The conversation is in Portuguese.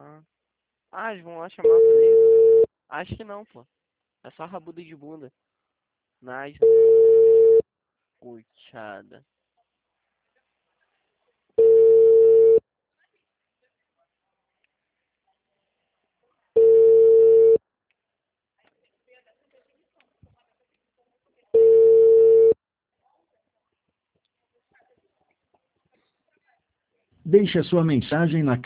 Ah, eles vão lá chamar pra isso? Acho que não, pô. É só rabuda de bunda. Nice. Coitada. Deixe a sua mensagem na